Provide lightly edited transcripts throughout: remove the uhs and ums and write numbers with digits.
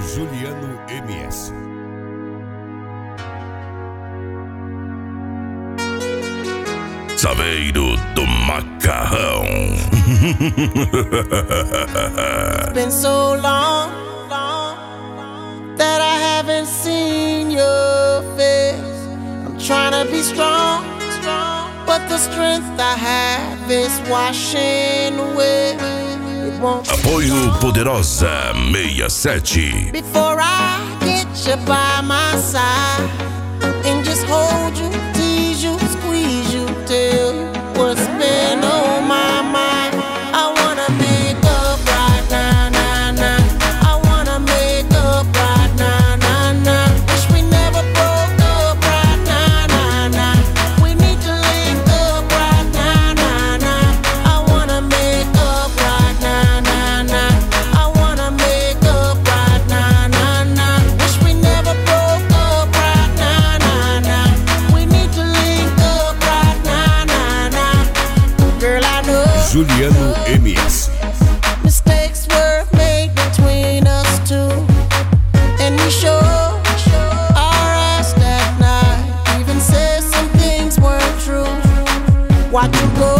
Juliano MS. Saveiro do Macarrão. It's been so long that I haven't seen your face. I'm trying to be strong, but the strength I have is washing away. It won't Apoio Poderosa 67. before I get you by my side and just hold you, tease you, squeeze you, tell you what's been on my mind. I wanna make up right now, now, now. I wanna make up right now, now, now. Wish we never broke up right now, now, now. We need to link up right now, now, now. I wanna make up right now, now, now. I wanna make up right now, now, now. Wish we never broke up right now, now, now. We need to link up right now, now, now. Girl, I know Juliano MS. mistakes were made between us two, and we showed our ass that night. Even said some things weren't true. Watch you go,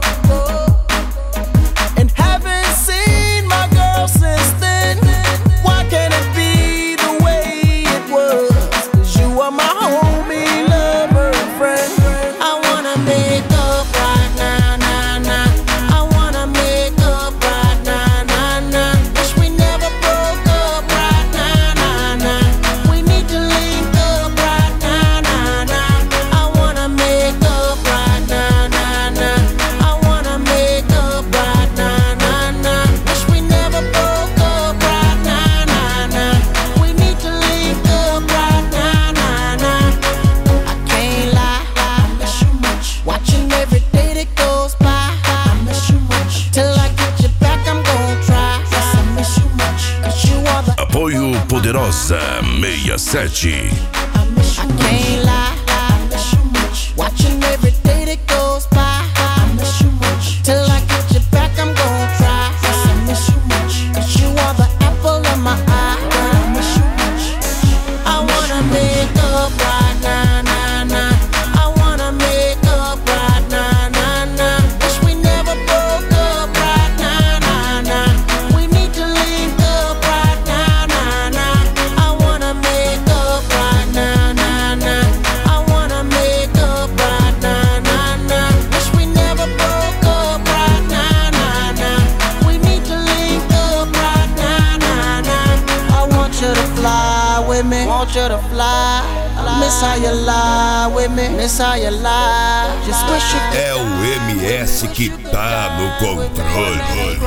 and haven't seen my girl since then. Why can't it be the way it was? 'Cause you are my homie, lover, and friend. I wanna make up right now, now, now. I wanna make up right now, now, now. Wish we never broke up right now, now, now. We need to link up right now, now, now. I wanna make up right now, now, now. I wanna make up right now, now, now. Wish we never broke up right now, now, now. We need to link up right now, now, now. I can't lie, I miss you much. Watching every day that goes by, I miss you much. Till I get you back, I'm gon' try. Yes, I miss you much. 'Cause you are the Apoio Poderosa 67. I can't lie, I miss you much. Watching every day that goes by, I miss you much. Till I get you back, I'm gon' try. Yes, I miss you much. 'Cause you are the apple of my eye. I miss you much. I wanna make up right now, now, now. I wanna make up right now, now, now. Wish we never broke up right now, now, now. We need to link up right now, now, now. I wanna make up right now, now, now. I wanna make up right now, now, now. Wish we never broke up right now, now, now. We need to link up right now, now, now. I want you to fly with me, want you to fly. Miss how you lie with me, miss how you lie. Just wish you could É o MS que tá no controle.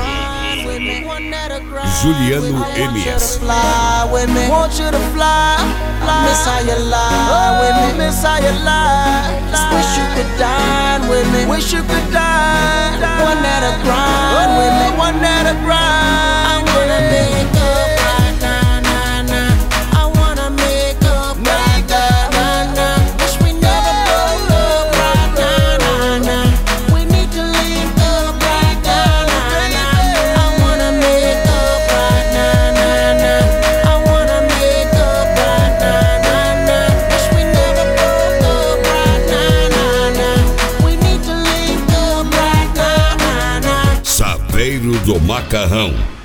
Juliano MS. fly with me. Want you to fly. Miss how you lie with me. Miss how you lie. Just wish you could dine with me. Wish you could dine. One that'll grind with me. One that'll grind. I wanna make up right now, nah, nah. I wanna make up right now, nah, nah. Wish we never broke up right now, nah, nah. We need to link up right now, nah, nah. I wanna make up right now, nah, nah. I wanna make up right now, nah, nah. Wish we never broke up right now, nah, nah. We need to link up right now, nah, nah. Saveiro do Macarrão.